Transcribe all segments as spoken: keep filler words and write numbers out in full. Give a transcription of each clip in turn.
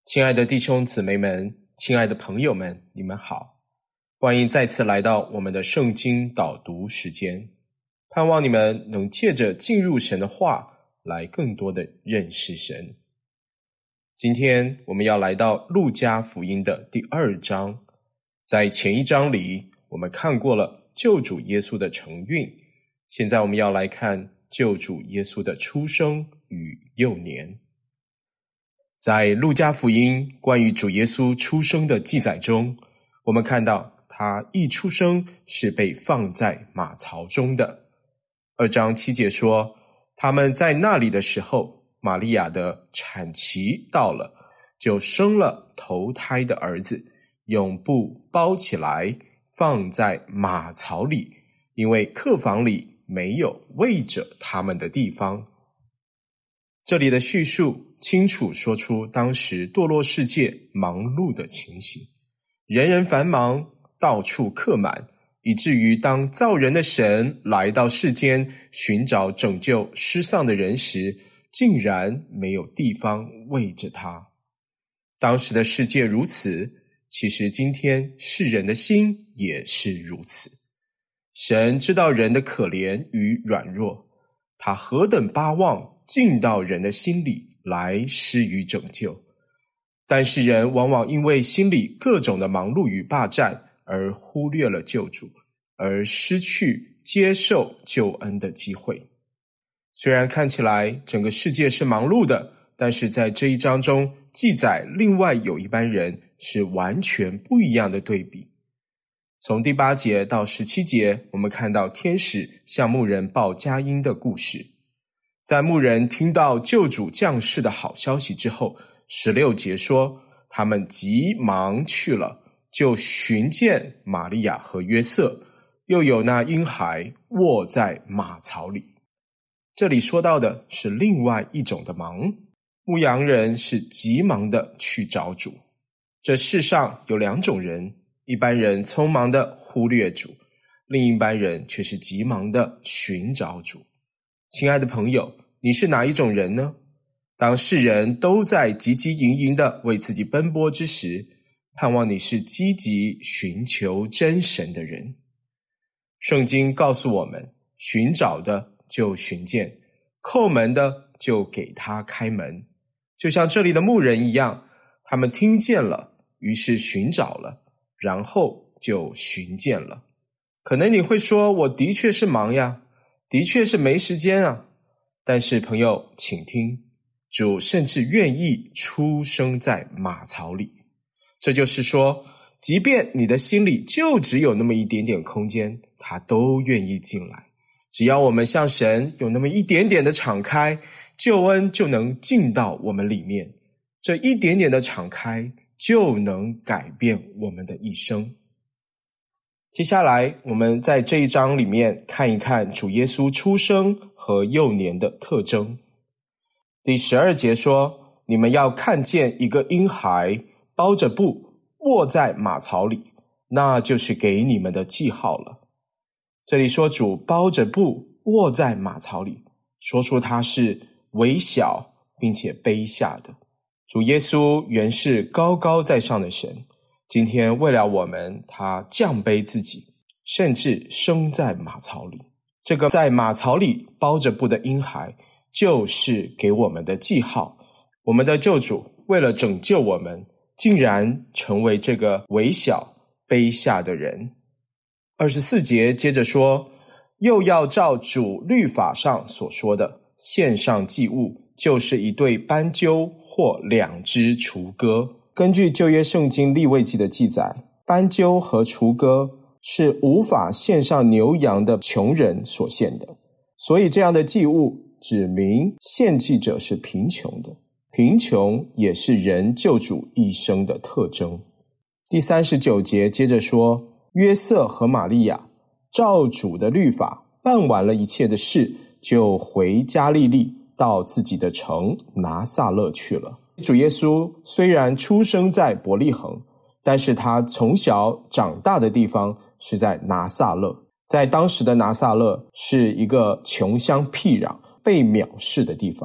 亲爱的弟兄姊妹们，亲爱的朋友们，你们好，欢迎再次来到我们的圣经导读时间，盼望你们能借着进入神的话来更多的认识神。今天我们要来到路加福音的第二章，在前一章里我们看过了救主耶稣的承运，现在我们要来看救主耶稣的出生与幼年。在路加福音关于主耶稣出生的记载中，我们看到他一出生是被放在马槽中的。二章七节说，他们在那里的时候，玛利亚的产期到了，就生了头胎的儿子，用布包起来，放在马槽里，因为客房里没有喂着他们的地方。这里的叙述清楚说出当时堕落世界忙碌的情形，人人繁忙，到处客满，以至于当造人的神来到世间寻找拯救失丧的人时，竟然没有地方喂着他。当时的世界如此，其实今天世人的心也是如此。神知道人的可怜与软弱，他何等巴望进到人的心里来施予拯救，但是人往往因为心里各种的忙碌与霸占，而忽略了救主，而失去接受救恩的机会。虽然看起来整个世界是忙碌的，但是在这一章中记载另外有一班人是完全不一样的对比。从第八节到十七节，我们看到天使向牧人报佳音的故事。在牧人听到救主降世的好消息之后，十六节说，他们急忙去了，就寻见玛利亚和约瑟，又有那婴孩卧在马槽里。这里说到的是另外一种的忙，牧羊人是急忙的去找主。这世上有两种人，一般人匆忙的忽略主，另一般人却是急忙的寻找主。亲爱的朋友，你是哪一种人呢？当世人都在汲汲营营的为自己奔波之时，盼望你是积极寻求真神的人。圣经告诉我们，寻找的就寻见，叩门的就给他开门。就像这里的牧人一样，他们听见了，于是寻找了，然后就寻见了。可能你会说，我的确是忙呀，的确是没时间啊。但是朋友，请听，主甚至愿意出生在马槽里。这就是说，即便你的心里就只有那么一点点空间，他都愿意进来。只要我们向神有那么一点点的敞开，救恩就能进到我们里面。这一点点的敞开就能改变我们的一生。接下来我们在这一章里面看一看主耶稣出生和幼年的特征。第十二节说，你们要看见一个婴孩包着布卧在马槽里，那就是给你们的记号了。这里说主包着布卧在马槽里，说出他是微小并且卑下的。主耶稣原是高高在上的神，今天为了我们，他降卑自己，甚至生在马槽里。这个在马槽里包着布的婴孩，就是给我们的记号。我们的救主为了拯救我们，竟然成为这个微小卑下的人。二十四节接着说，又要照主律法上所说的，献上祭物，就是一对斑鸠或两只雏鸽。根据旧约圣经利未记的记载，斑鸠和雏鸽是无法献上牛羊的穷人所献的，所以这样的祭物指明献祭者是贫穷的，贫穷也是人救主一生的特征。第三十九节接着说，约瑟和玛利亚照主的律法办完了一切的事，就回加利利，到自己的城拿撒勒去了。主耶稣虽然出生在伯利恒，但是他从小长大的地方是在拿撒勒。在当时的拿撒勒是一个穷乡僻壤、被藐视的地方，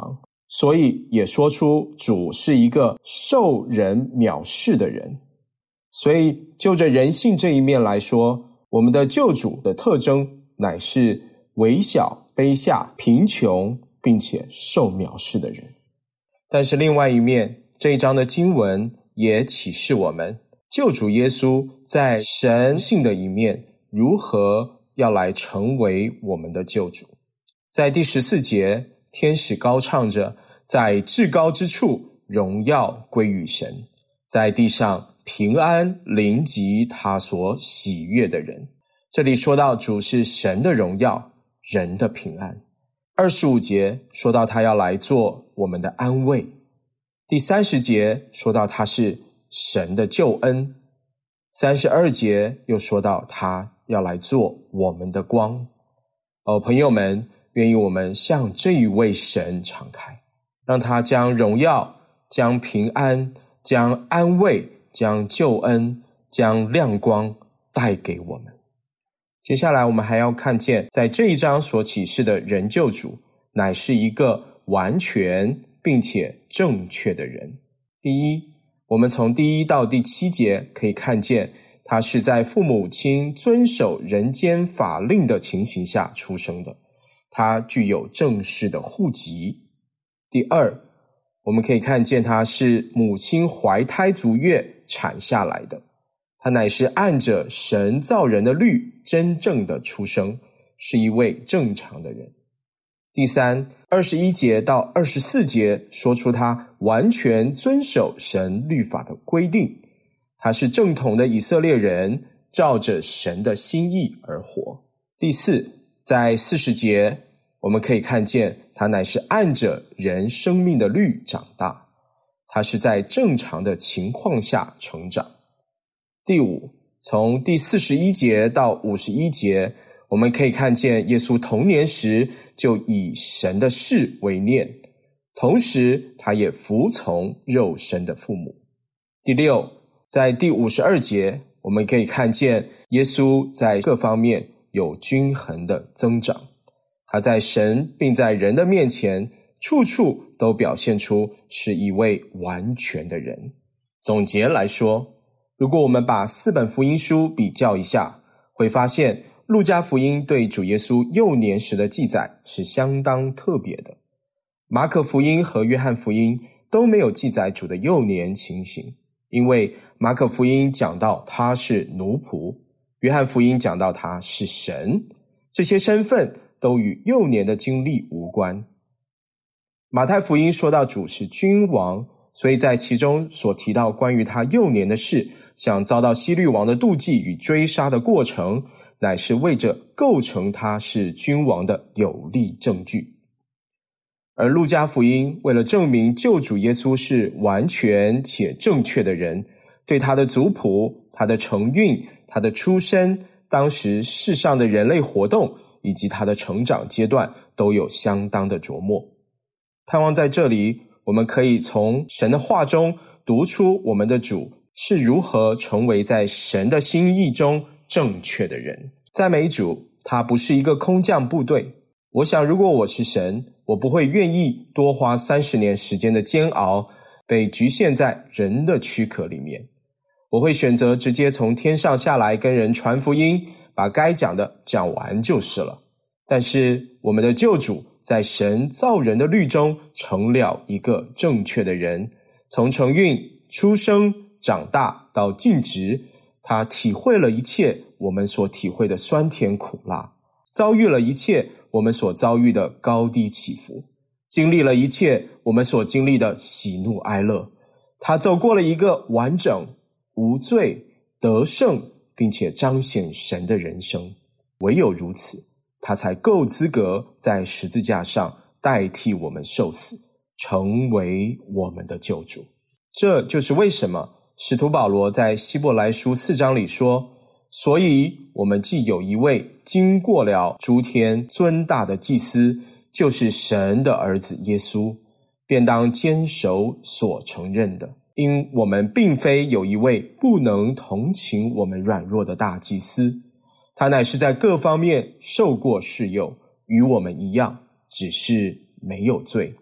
所以也说出主是一个受人藐视的人。所以就着人性这一面来说，我们的救主的特征乃是微小、卑下、贫穷，并且受藐视的人。但是另外一面，这一章的经文也启示我们，救主耶稣在神性的一面如何要来成为我们的救主。在第十四节，天使高唱着，在至高之处荣耀归于神，在地上平安临及他所喜悦的人。这里说到主是神的荣耀，人的平安。二十五节说到他要来做我们的安慰。第三十节说到他是神的救恩。三十二节又说到他要来做我们的光。哦，朋友们，愿意我们向这一位神敞开，让他将荣耀、将平安、将安慰、将救恩、将亮光带给我们。接下来我们还要看见，在这一章所启示的人救主，乃是一个完全并且正确的人。第一，我们从第一到第七节可以看见，他是在父母亲遵守人间法令的情形下出生的，他具有正式的户籍。第二，我们可以看见他是母亲怀胎足月产下来的，他乃是按着神造人的律真正的出生，是一位正常的人。第三，二十一节到二十四节说出他完全遵守神律法的规定，他是正统的以色列人，照着神的心意而活。第四，在四十节我们可以看见他乃是按着人生命的律长大，他是在正常的情况下成长。第五，从第四十一节到五十一节，我们可以看见耶稣童年时就以神的事为念，同时他也服从肉身的父母。第六，在第五十二节，我们可以看见耶稣在各方面有均衡的增长，他在神并在人的面前处处都表现出是一位完全的人。总结来说，如果我们把四本福音书比较一下，会发现路加福音对主耶稣幼年时的记载是相当特别的。马可福音和约翰福音都没有记载主的幼年情形，因为马可福音讲到他是奴仆，约翰福音讲到他是神，这些身份都与幼年的经历无关。马太福音说到主是君王，所以在其中所提到关于他幼年的事，像遭到希律王的妒忌与追杀的过程，乃是为着构成他是君王的有力证据。而路加福音为了证明救主耶稣是完全且正确的人，对他的族谱、他的承运、他的出身、当时世上的人类活动以及他的成长阶段都有相当的琢磨。盼望在这里我们可以从神的话中读出我们的主是如何成为在神的心意中正确的人。赞美主，他不是一个空降部队。我想如果我是神，我不会愿意多花三十年时间的煎熬，被局限在人的躯壳里面。我会选择直接从天上下来跟人传福音，把该讲的讲完就是了。但是我们的救主在神造人的律中成了一个正确的人，从承运、出生、长大到尽职，他体会了一切我们所体会的酸甜苦辣，遭遇了一切我们所遭遇的高低起伏，经历了一切我们所经历的喜怒哀乐。他走过了一个完整、无罪、得胜并且彰显神的人生，唯有如此，他才够资格在十字架上代替我们受死，成为我们的救主。这就是为什么使徒保罗在希伯来书四章里说，所以我们既有一位经过了诸天尊大的祭司，就是神的儿子耶稣，便当坚守所承认的，因我们并非有一位不能同情我们软弱的大祭司，他乃是在各方面受过试诱，与我们一样，只是没有罪。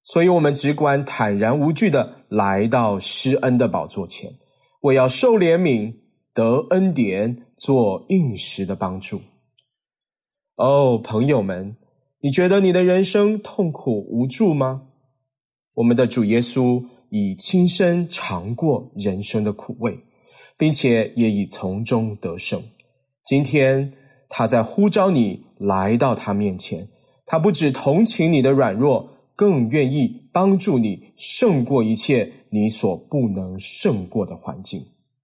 所以我们只管坦然无惧的来到施恩的宝座前，为要受怜悯，得恩典，做应时的帮助。哦，朋友们，你觉得你的人生痛苦无助吗？我们的主耶稣已亲身尝过人生的苦味，并且也已从中得胜。今天他在呼召你来到他面前，他不只同情你的软弱，更愿意帮助你胜过一切你所不能胜过的环境。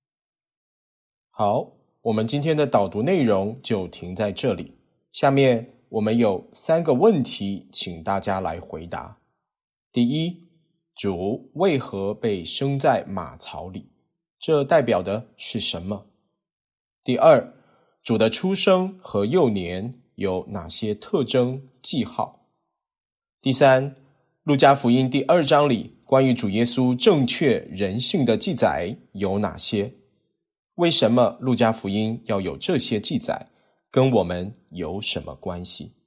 好，我们今天的导读内容就停在这里。下面我们有三个问题，请大家来回答。第一，主为何被生在马槽里？这代表的是什么？第二，主的出生和幼年有哪些特征记号？第三，路加福音第二章里关于主耶稣正确人性的记载有哪些？为什么路加福音要有这些记载？跟我们有什么关系？